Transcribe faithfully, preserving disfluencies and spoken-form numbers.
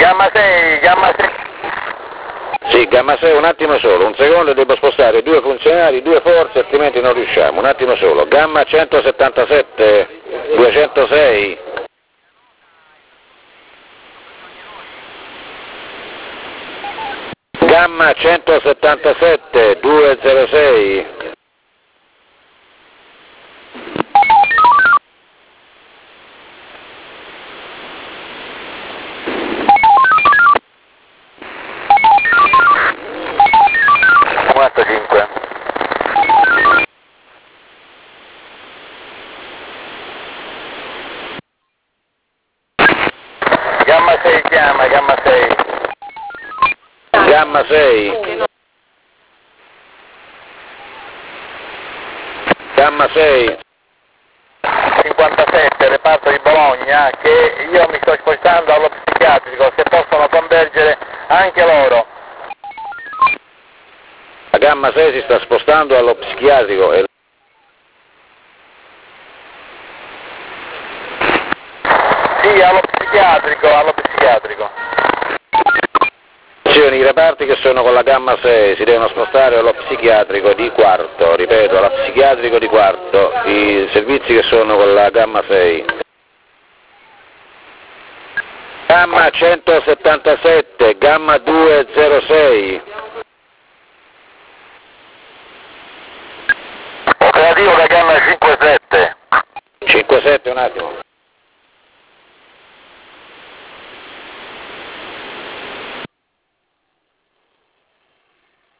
Gamma sei, gamma sei. Sì, gamma sei, un attimo solo, un secondo, devo spostare due funzionari, due forze, altrimenti non riusciamo, un attimo solo. Gamma centosettantasette, duecentosei. Gamma centosettantasette, duecentosei. quarantacinque. Gamma sei chiama, gamma sei. Gamma sei. Gamma sei. cinquantasette, reparto di Bologna, che io mi sto spostando allo psichiatrico, se possono convergere anche loro. La gamma sei si sta spostando allo psichiatrico e... Sì, allo psichiatrico, allo psichiatrico. I reparti che sono con la gamma sei si devono spostare allo psichiatrico di quarto, ripeto, allo psichiatrico di quarto, i servizi che sono con la gamma sei. Gamma centosettantasette, gamma duecentosei. Operativo da gamma cinquantasette. cinquantasette un attimo.